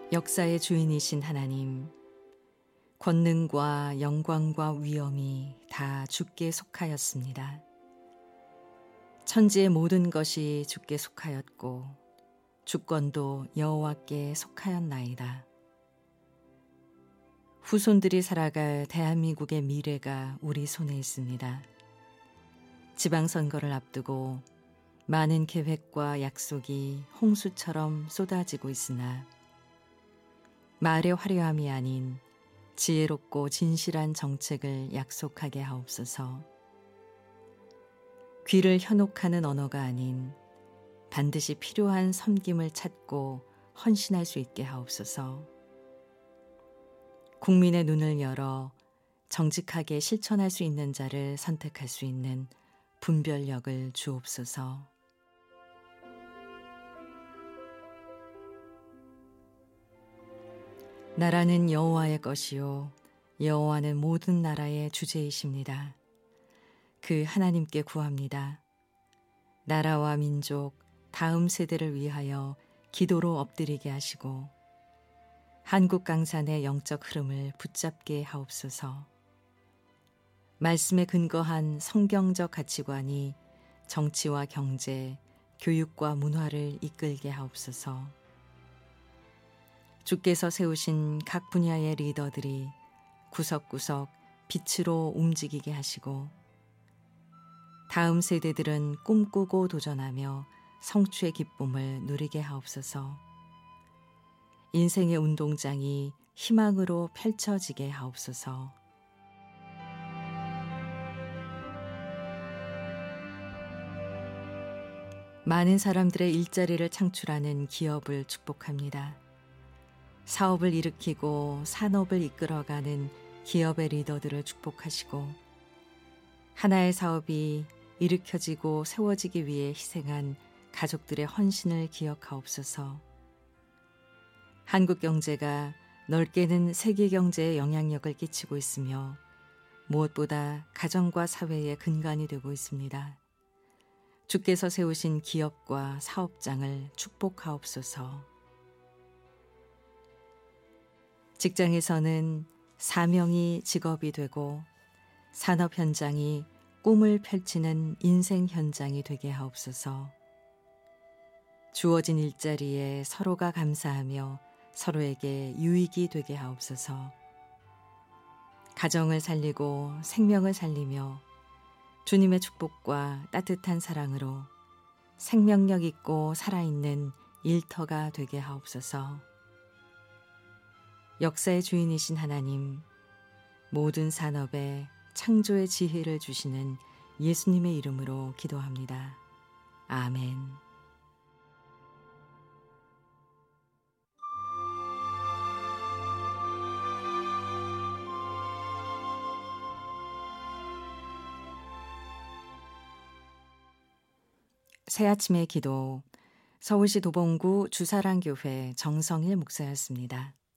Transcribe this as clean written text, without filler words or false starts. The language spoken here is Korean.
역사의 주인이신 하나님, 권능과 영광과 위엄이 다 주께 속하였습니다. 천지의 모든 것이 주께 속하였고 주권도 여호와께 속하였나이다. 후손들이 살아갈 대한민국의 미래가 우리 손에 있습니다. 지방선거를 앞두고 많은 계획과 약속이 홍수처럼 쏟아지고 있으나 말의 화려함이 아닌 지혜롭고 진실한 정책을 약속하게 하옵소서. 귀를 현혹하는 언어가 아닌 반드시 필요한 섬김을 찾고 헌신할 수 있게 하옵소서. 국민의 눈을 열어 정직하게 실천할 수 있는 자를 선택할 수 있는 분별력을 주옵소서. 나라는 여호와의 것이요 여호와는 모든 나라의 주제이십니다. 그 하나님께 구합니다. 나라와 민족, 다음 세대를 위하여 기도로 엎드리게 하시고 한국 강산의 영적 흐름을 붙잡게 하옵소서. 말씀에 근거한 성경적 가치관이 정치와 경제, 교육과 문화를 이끌게 하옵소서. 주께서 세우신 각 분야의 리더들이 구석구석 빛으로 움직이게 하시고 다음 세대들은 꿈꾸고 도전하며 성취의 기쁨을 누리게 하옵소서. 인생의 운동장이 희망으로 펼쳐지게 하옵소서. 많은 사람들의 일자리를 창출하는 기업을 축복합니다. 사업을 일으키고 산업을 이끌어가는 기업의 리더들을 축복하시고 하나의 사업이 일으켜지고 세워지기 위해 희생한 가족들의 헌신을 기억하옵소서. 한국 경제가 넓게는 세계 경제에 영향력을 끼치고 있으며 무엇보다 가정과 사회의 근간이 되고 있습니다. 주께서 세우신 기업과 사업장을 축복하옵소서. 직장에서는 사명이 직업이 되고 산업 현장이 꿈을 펼치는 인생 현장이 되게 하옵소서. 주어진 일자리에 서로가 감사하며 서로에게 유익이 되게 하옵소서. 가정을 살리고 생명을 살리며 주님의 축복과 따뜻한 사랑으로 생명력 있고 살아있는 일터가 되게 하옵소서. 역사의 주인이신 하나님, 모든 산업에 창조의 지혜를 주시는 예수님의 이름으로 기도합니다. 아멘. 새아침의 기도, 서울시 도봉구 주사랑교회 정성일 목사였습니다.